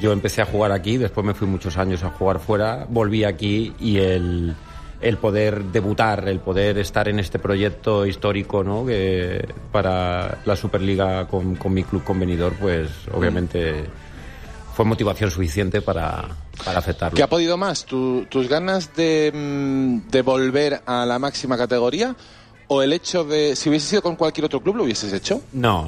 yo empecé a jugar aquí, después me fui muchos años a jugar fuera, volví aquí y el poder debutar, el poder estar en este proyecto histórico, ¿no? Que para la Superliga con mi club, con Benidorm, pues obviamente fue motivación suficiente para aceptarlo. ¿Qué ha podido más? ¿Tus ganas de volver a la máxima categoría o el hecho de, si hubieses ido con cualquier otro club, lo hubieses hecho? No,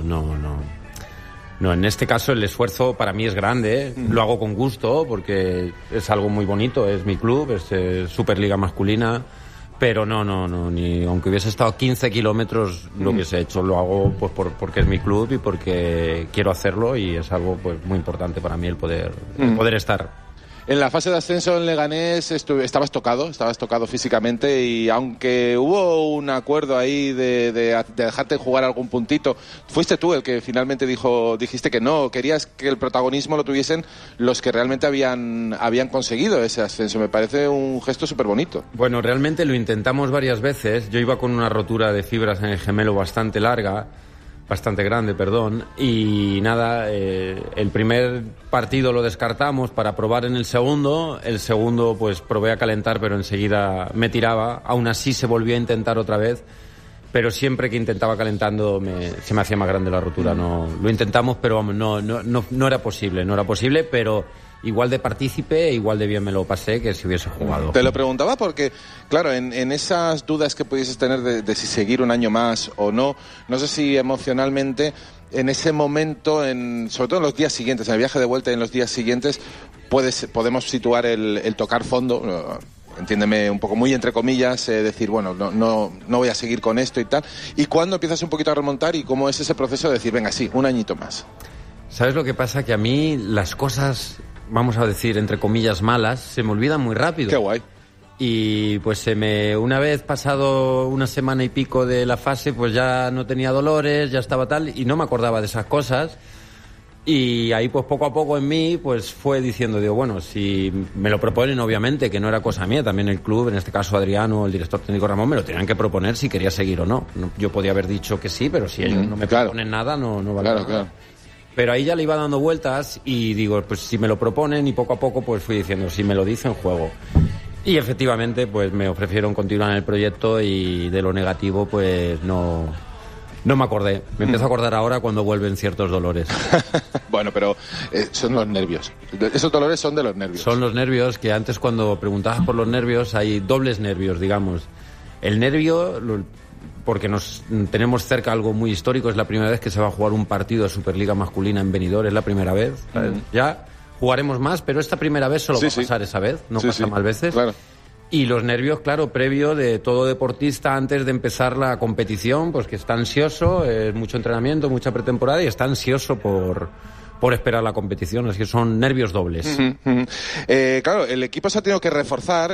en este caso el esfuerzo para mí es grande, lo hago con gusto porque es algo muy bonito, es mi club, es Superliga masculina, pero no, ni aunque hubiese estado 15 kilómetros lo hubiese hecho, lo hago pues porque es mi club y porque quiero hacerlo y es algo pues muy importante para mí el poder estar. En la fase de ascenso en Leganés estabas tocado físicamente y aunque hubo un acuerdo ahí de dejarte jugar algún puntito, fuiste tú el que finalmente dijiste que no, querías que el protagonismo lo tuviesen los que realmente habían conseguido ese ascenso. Me parece un gesto súper bonito. Bueno, realmente lo intentamos varias veces. Yo iba con una rotura de fibras en el gemelo bastante grande, y nada, el primer partido lo descartamos para probar en el segundo pues probé a calentar pero enseguida me tiraba, aún así se volvió a intentar otra vez, pero siempre que intentaba calentando se me hacía más grande la rotura. No, lo intentamos pero vamos, no era posible, pero igual de partícipe, igual de bien me lo pasé que si hubiese jugado. Te lo preguntaba porque, claro, en esas dudas que pudieses tener de si seguir un año más o no sé si emocionalmente en ese momento, sobre todo en los días siguientes, en el viaje de vuelta y en los días siguientes, podemos situar el tocar fondo, entiéndeme un poco muy entre comillas, decir, bueno, no voy a seguir con esto y tal. ¿Y cuándo empiezas un poquito a remontar y cómo es ese proceso de decir, venga, sí, un añito más? ¿Sabes lo que pasa? Que a mí las cosas, vamos a decir, entre comillas, malas, se me olvidan muy rápido. ¡Qué guay! Y pues una vez pasado una semana y pico de la fase, pues ya no tenía dolores, ya estaba tal, y no me acordaba de esas cosas. Y ahí pues poco a poco en mí pues fue diciendo, digo, bueno, si me lo proponen, obviamente, que no era cosa mía, también el club, en este caso Adriano, el director técnico Ramón, me lo tenían que proponer si quería seguir o no. Yo podía haber dicho que sí, pero si ellos no me proponen nada, no vale nada. Claro. Pero ahí ya le iba dando vueltas y digo, pues si me lo proponen, y poco a poco pues fui diciendo, si me lo dicen, juego. Y efectivamente pues me ofrecieron continuar en el proyecto y de lo negativo pues no me acordé. Me empiezo a acordar ahora cuando vuelven ciertos dolores. Bueno, pero son los nervios. Esos dolores son de los nervios. Son los nervios, que antes cuando preguntabas por los nervios hay dobles nervios, digamos. El nervio, porque tenemos cerca algo muy histórico, es la primera vez que se va a jugar un partido de Superliga masculina en Benidorm, es la primera vez. Ya jugaremos más, pero esta primera vez solo va a pasar esa vez, no pasa más veces. Claro. Y los nervios, claro, previo de todo deportista antes de empezar la competición, pues que está ansioso, mucho entrenamiento, mucha pretemporada y está ansioso por esperar la competición, así que son nervios dobles. Claro, el equipo se ha tenido que reforzar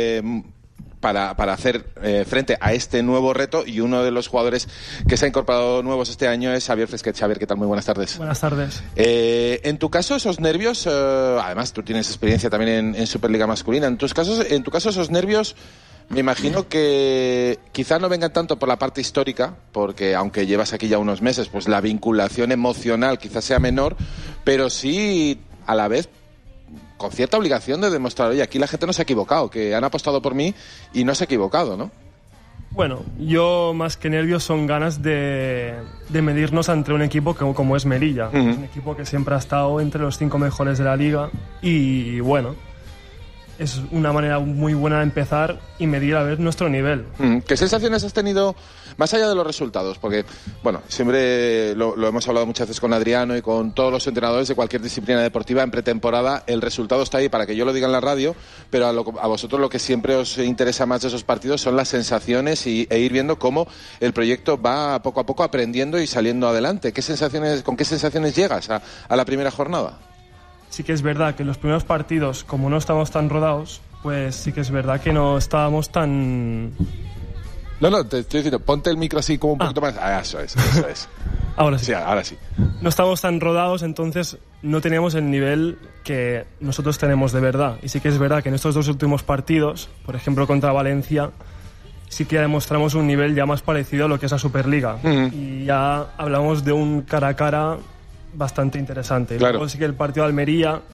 para hacer frente a este nuevo reto, y uno de los jugadores que se ha incorporado nuevos este año es Xavier Fresquet. Xavier, ¿qué tal? Muy buenas tardes. Buenas tardes. En tu caso, esos nervios, además tú tienes experiencia también en Superliga masculina, en tu caso esos nervios, me imagino que quizá no vengan tanto por la parte histórica, porque aunque llevas aquí ya unos meses, pues la vinculación emocional quizás sea menor, pero sí a la vez con cierta obligación de demostrar, oye, aquí la gente no se ha equivocado, que han apostado por mí y no se ha equivocado, ¿no? Bueno, yo más que nervios son ganas de medirnos ante un equipo como es Melilla. Es un equipo que siempre ha estado entre los 5 mejores de la liga y bueno, es una manera muy buena de empezar y medir a ver nuestro nivel. ¿Qué sensaciones has tenido más allá de los resultados? Porque, bueno, siempre lo hemos hablado muchas veces con Adriano y con todos los entrenadores de cualquier disciplina deportiva en pretemporada, el resultado está ahí para que yo lo diga en la radio, pero a vosotros lo que siempre os interesa más de esos partidos son las sensaciones e ir viendo cómo el proyecto va poco a poco aprendiendo y saliendo adelante. ¿Con qué sensaciones llegas a la primera jornada? Sí que es verdad que en los primeros partidos, como no estábamos tan rodados, pues sí que es verdad que no estábamos tan... No, te estoy diciendo, ponte el micro así como un poquito más... Eso es. Ahora sí. Sí, ahora sí. No estábamos tan rodados, entonces no teníamos el nivel que nosotros tenemos de verdad. Y sí que es verdad que en estos 2 últimos partidos, por ejemplo contra Valencia, sí que ya demostramos un nivel ya más parecido a lo que es la Superliga. Y ya hablamos de un cara a cara bastante interesante. Claro. Luego sí que el partido de Almería